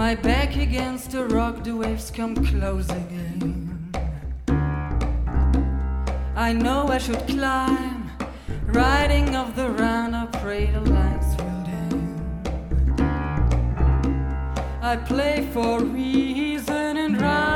My back against the rock, the waves come close again. I know I should climb, riding off the round, I pray the lights will dim. I play for reason and right.